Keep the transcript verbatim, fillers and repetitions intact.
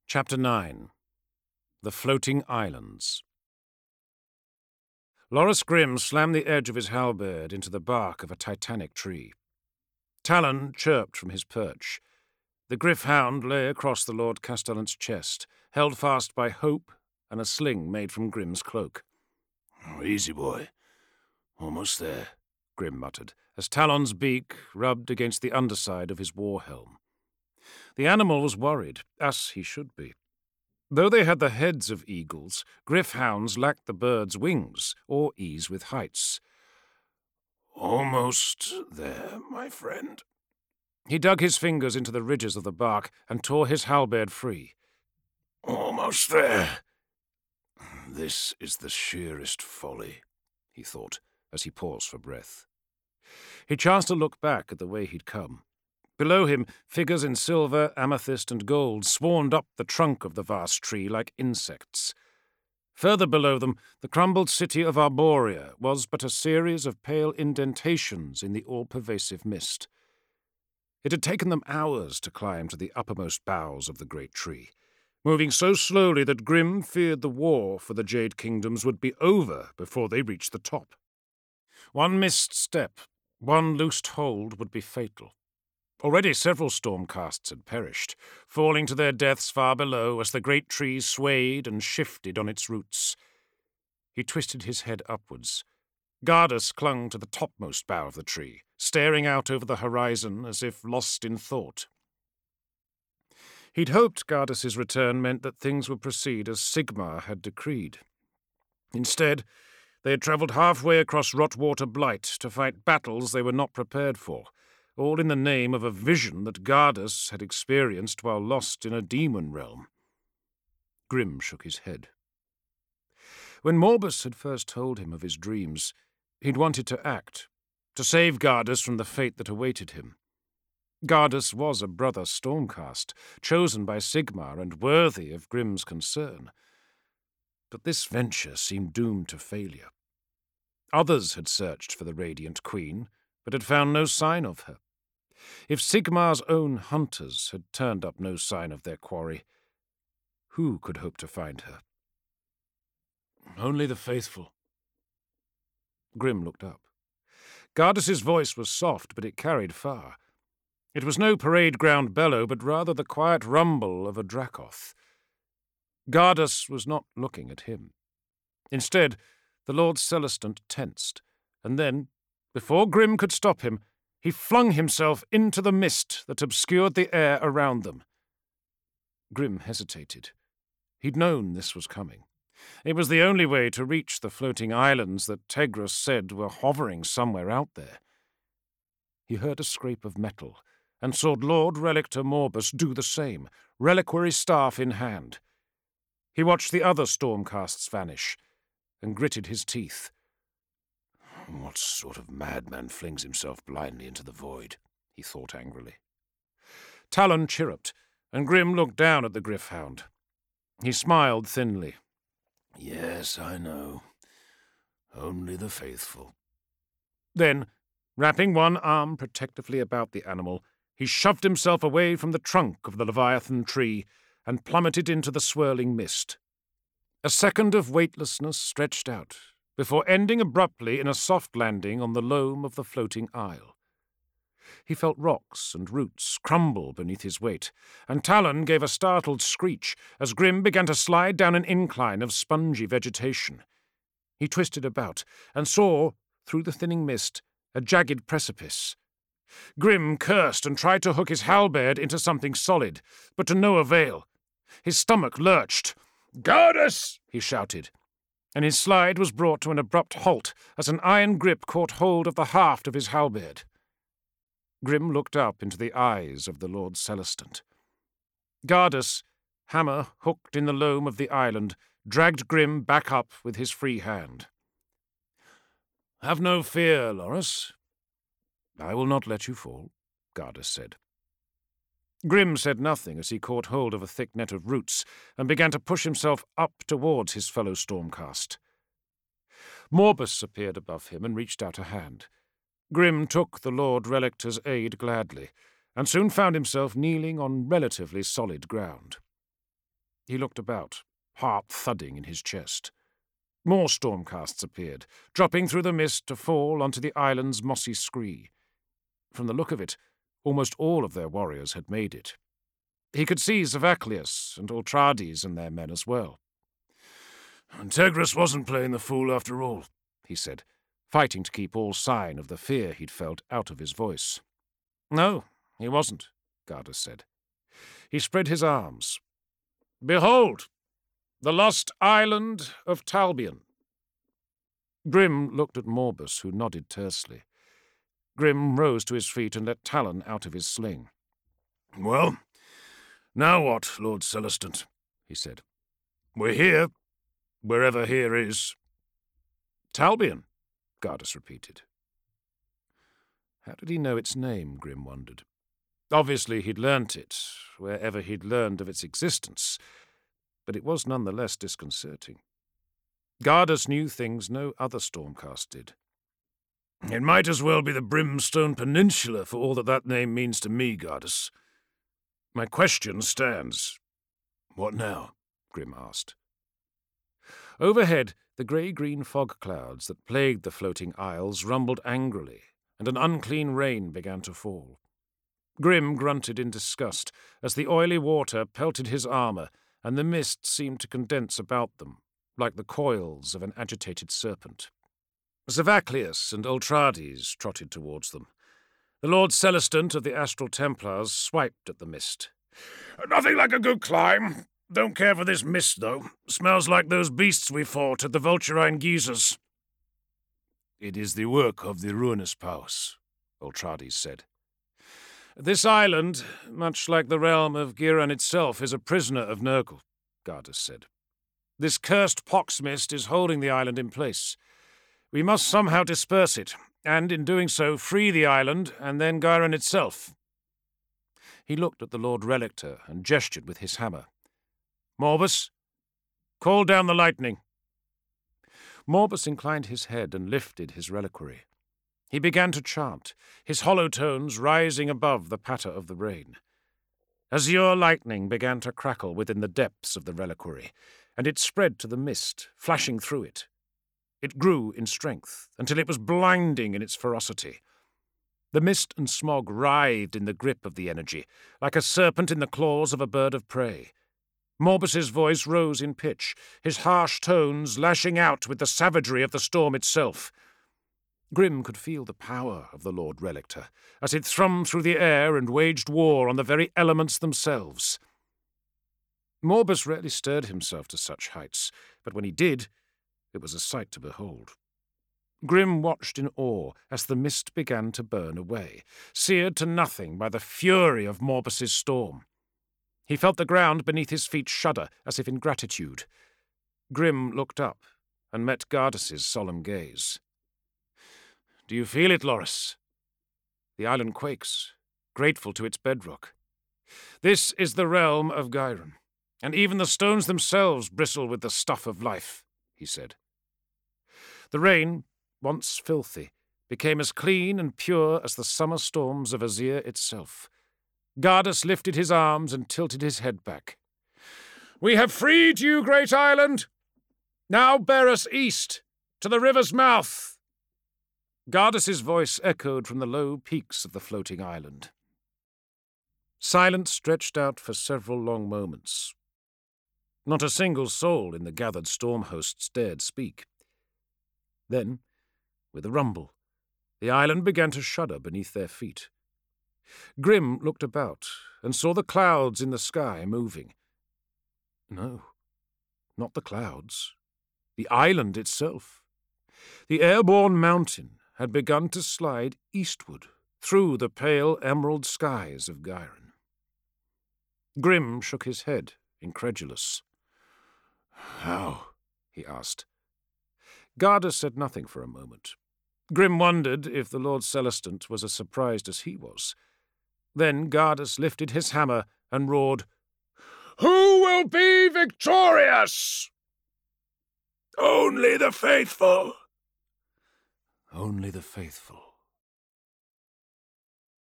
Chapter nine. The Floating Islands. Loras Grim slammed the edge of his halberd into the bark of a titanic tree. Talon chirped from his perch. The Gryph-hound lay across the Lord Castellant's chest, held fast by Hope and a sling made from Grim's cloak. Oh, easy, boy. Almost there, Grim muttered, as Talon's beak rubbed against the underside of his war helm. The animal was worried, as he should be. Though they had the heads of eagles, Gryph-hounds lacked the bird's wings or ease with heights. Almost there, my friend. He dug his fingers into the ridges of the bark and tore his halberd free. Almost there. This is the sheerest folly, he thought, as he paused for breath. He chanced to look back at the way he'd come. Below him, figures in silver, amethyst, and gold swarmed up the trunk of the vast tree like insects. Further below them, the crumbled city of Arborea was but a series of pale indentations in the all-pervasive mist. It had taken them hours to climb to the uppermost boughs of the great tree, moving so slowly that Grim feared the war for the Jade Kingdoms would be over before they reached the top. One missed step, one loosed hold would be fatal. Already several stormcasts had perished, falling to their deaths far below as the great tree swayed and shifted on its roots. He twisted his head upwards. Gardus clung to the topmost bough of the tree, staring out over the horizon as if lost in thought. He'd hoped Gardus's return meant that things would proceed as Sigmar had decreed. Instead, they had travelled halfway across Rotwater Blight to fight battles they were not prepared for, all in the name of a vision that Gardus had experienced while lost in a demon realm. Grim shook his head. When Morbus had first told him of his dreams, he'd wanted to act, to save Gardus from the fate that awaited him. Gardus was a brother Stormcast, chosen by Sigmar and worthy of Grim's concern. But this venture seemed doomed to failure. Others had searched for the Radiant Queen, but had found no sign of her. If Sigmar's own hunters had turned up no sign of their quarry, who could hope to find her? Only the faithful. Grim looked up. Gardus's voice was soft, but it carried far. It was no parade ground bellow, but rather the quiet rumble of a Dracoth. Gardus was not looking at him. Instead, the Lord Celestant tensed, and then, before Grim could stop him, he flung himself into the mist that obscured the air around them. Grim hesitated. He'd known this was coming. It was the only way to reach the floating islands that Tegros said were hovering somewhere out there. He heard a scrape of metal, and saw Lord Relictor Morbus do the same, reliquary staff in hand. He watched the other stormcasts vanish, and gritted his teeth. What sort of madman flings himself blindly into the void? He thought angrily. Talon chirruped, and Grim looked down at the Gryph-hound. He smiled thinly. Yes, I know. Only the faithful. Then, wrapping one arm protectively about the animal, he shoved himself away from the trunk of the Leviathan tree and plummeted into the swirling mist. A second of weightlessness stretched out, before ending abruptly in a soft landing on the loam of the floating isle. He felt rocks and roots crumble beneath his weight, and Talon gave a startled screech as Grim began to slide down an incline of spongy vegetation. He twisted about and saw, through the thinning mist, a jagged precipice. Grim cursed and tried to hook his halberd into something solid, but to no avail. His stomach lurched. "Gardus!" he shouted, and his slide was brought to an abrupt halt as an iron grip caught hold of the haft of his halberd. Grim looked up into the eyes of the Lord Celestant. Gardus, hammer hooked in the loam of the island, dragged Grim back up with his free hand. "Have no fear, Loras. I will not let you fall," Gardus said. Grim said nothing as he caught hold of a thick net of roots and began to push himself up towards his fellow Stormcast. Morbus appeared above him and reached out a hand. Grim took the Lord Relictor's aid gladly, and soon found himself kneeling on relatively solid ground. He looked about, heart thudding in his chest. More stormcasts appeared, dropping through the mist to fall onto the island's mossy scree. From the look of it, almost all of their warriors had made it. He could see Zavaclius and Ultrades and their men as well. Integris wasn't playing the fool after all, he said, fighting to keep all sign of the fear he'd felt out of his voice. No, he wasn't, Gardas said. He spread his arms. Behold, the lost island of Talbion. Grim looked at Morbus, who nodded tersely. Grim rose to his feet and let Talon out of his sling. Well, now what, Lord Celestant? He said. We're here, wherever here is. Talbion, Gardas repeated. How did he know its name, Grim wondered. Obviously he'd learnt it, wherever he'd learned of its existence, but it was none the less disconcerting. Gardas knew things no other Stormcast did. It might as well be the Brimstone Peninsula for all that that name means to me, Gardas. My question stands. What now? Grim asked. Overhead, the grey-green fog clouds that plagued the floating isles rumbled angrily, and an unclean rain began to fall. Grim grunted in disgust as the oily water pelted his armour, and the mist seemed to condense about them, like the coils of an agitated serpent. Zavaclius and Ultrades trotted towards them. The Lord Celestant of the Astral Templars swiped at the mist. Nothing like a good climb. Don't care for this mist, though. Smells like those beasts we fought at the Vulturine geysers. It is the work of the ruinous powers, Ultrades said. This island, much like the realm of Giran itself, is a prisoner of Nurgle, Gardas said. This cursed pox mist is holding the island in place. We must somehow disperse it, and in doing so free the island and then Giran itself. He looked at the Lord Relictor and gestured with his hammer. Morbus, call down the lightning. Morbus inclined his head and lifted his reliquary. He began to chant, his hollow tones rising above the patter of the rain. Azure lightning began to crackle within the depths of the reliquary, and it spread to the mist, flashing through it. It grew in strength, until it was blinding in its ferocity. The mist and smog writhed in the grip of the energy, like a serpent in the claws of a bird of prey. Morbus's voice rose in pitch, his harsh tones lashing out with the savagery of the storm itself. Grim could feel the power of the Lord Relictor, as it thrummed through the air and waged war on the very elements themselves. Morbus rarely stirred himself to such heights, but when he did, it was a sight to behold. Grim watched in awe as the mist began to burn away, seared to nothing by the fury of Morbus's storm. He felt the ground beneath his feet shudder, as if in gratitude. Grim looked up and met Gardas's solemn gaze. Do you feel it, Loris? The island quakes, grateful to its bedrock. This is the realm of Giran, and even the stones themselves bristle with the stuff of life, he said. The rain, once filthy, became as clean and pure as the summer storms of Azir itself. Gardas lifted his arms and tilted his head back. We have freed you, great island! Now bear us east, to the river's mouth! Gardas's voice echoed from the low peaks of the floating island. Silence stretched out for several long moments. Not a single soul in the gathered storm hosts dared speak. Then, with a rumble, the island began to shudder beneath their feet. Grim looked about and saw the clouds in the sky moving. No, not the clouds. The island itself. The airborne mountain had begun to slide eastward through the pale emerald skies of Giran. Grim shook his head, incredulous. How? He asked. Gardas said nothing for a moment. Grim wondered if the Lord Celestant was as surprised as he was. Then Gardas lifted his hammer and roared, Who will be victorious? Only the faithful. Only the faithful,